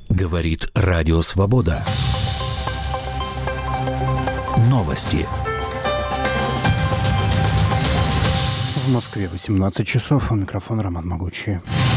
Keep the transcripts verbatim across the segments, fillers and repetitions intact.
Говорит Радио Свобода. Новости. В Москве восемнадцать часов. У микрофона Роман Могучий.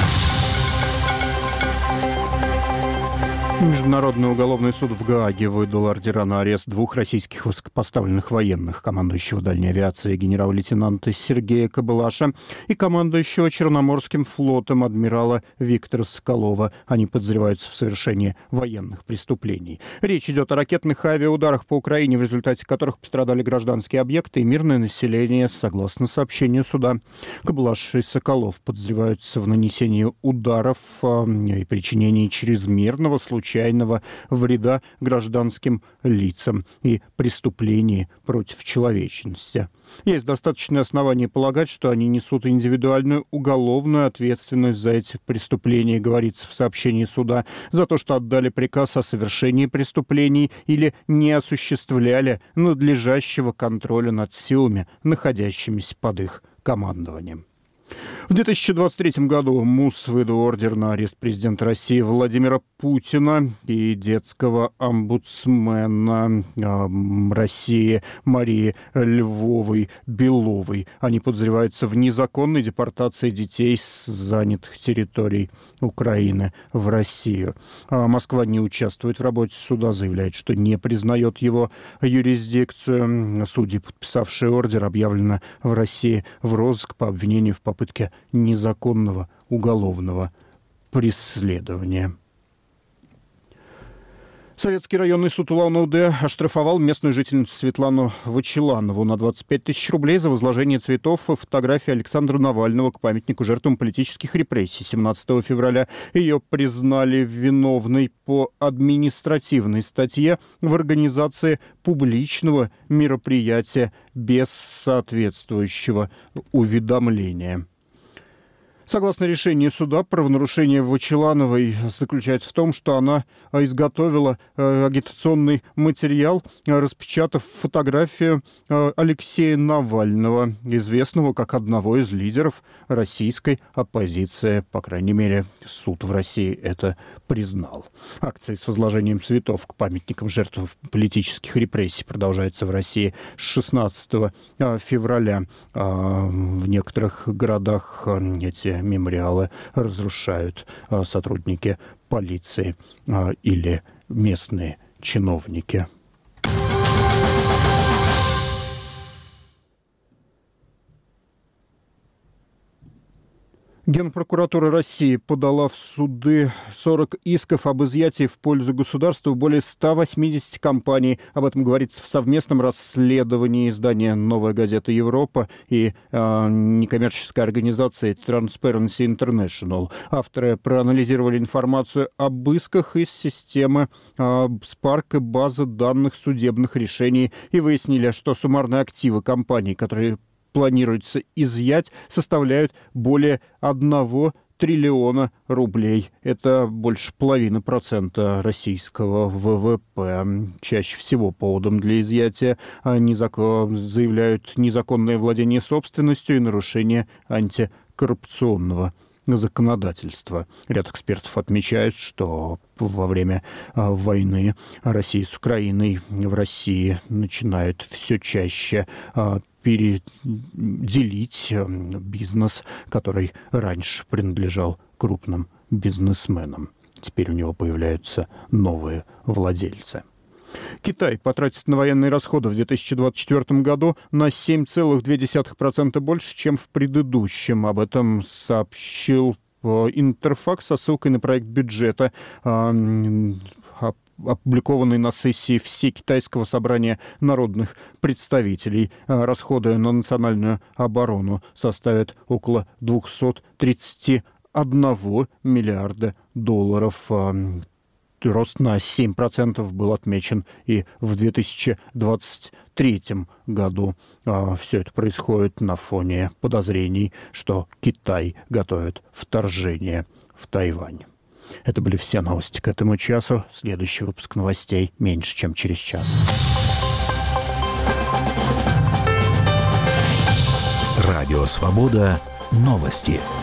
Международный уголовный суд в Гааге выдал ордера на арест двух российских высокопоставленных военных, командующего дальней авиацией генерал-лейтенанта Сергея Кобылаша и командующего Черноморским флотом адмирала Виктора Соколова. Они подозреваются в совершении военных преступлений. Речь идет о ракетных авиаударах по Украине, в результате которых пострадали гражданские объекты и мирное население, согласно сообщению суда. Кобылаш и Соколов подозреваются в нанесении ударов и причинении чрезмерного случайного вреда гражданским лицам и преступлений против человечности. Есть достаточное основание полагать, что они несут индивидуальную уголовную ответственность за эти преступления, говорится в сообщении суда, за то, что отдали приказ о совершении преступлений или не осуществляли надлежащего контроля над силами, находящимися под их командованием. В две тысячи двадцать третьем году МУС выдал ордер на арест президента России Владимира Путина и детского омбудсмена э, России Марии Львовой-Беловой. Они подозреваются в незаконной депортации детей с занятых территорий Украины в Россию. А Москва не участвует в работе суда, заявляет, что не признает его юрисдикцию. Судьи, подписавшие ордер, объявлены в России в розыск по обвинению в попытке незаконного уголовного преследования. Советский районный суд Улан-Удэ оштрафовал местную жительницу Светлану Вачиланову на двадцать пять тысяч рублей за возложение цветов и фотографии Александра Навального к памятнику жертвам политических репрессий. семнадцатого февраля ее признали виновной по административной статье в организации публичного мероприятия без соответствующего уведомления. Согласно решению суда, правонарушение Вачилановой заключается в том, что она изготовила э, агитационный материал, э, распечатав фотографию э, Алексея Навального, известного как одного из лидеров российской оппозиции. По крайней мере, суд в России это признал. Акции с возложением цветов к памятникам жертв политических репрессий продолжаются в России с шестнадцатого февраля. Э, в некоторых городах э, эти мемориалы разрушают а, сотрудники полиции а, или местные чиновники. Генпрокуратура России подала в суды сорок исков об изъятии в пользу государства в более ста восьмидесяти компаний. Об этом говорится в совместном расследовании издания «Новая газета Европа» и э, некоммерческой организации Transparency International. Авторы проанализировали информацию об исках из системы э, Spark и базы данных судебных решений и выяснили, что суммарные активы компаний, которые планируется изъять, составляют более одного триллиона рублей. Это больше половины процента российского ВВП. Чаще всего поводом для изъятия незакон... заявляют незаконное владение собственностью и нарушение антикоррупционного законодательства. Ряд экспертов отмечают, что во время а, войны России с Украиной в России начинают все чаще а, переделить а, бизнес, который раньше принадлежал крупным бизнесменам. Теперь у него появляются новые владельцы. Китай потратит на военные расходы в две тысячи двадцать четвёртом году на семь целых две десятых процента больше, чем в предыдущем. Об этом сообщил Интерфакс со ссылкой на проект бюджета, опубликованный на сессии Всекитайского собрания народных представителей. Расходы на национальную оборону составят около двести тридцать один миллиарда долларов. Рост на семь процентов был отмечен и в две тысячи двадцать третьем году. Все это происходит на фоне подозрений, что Китай готовит вторжение в Тайвань. Это были все новости к этому часу. Следующий выпуск новостей меньше, чем через час. Радио «Свобода». Новости.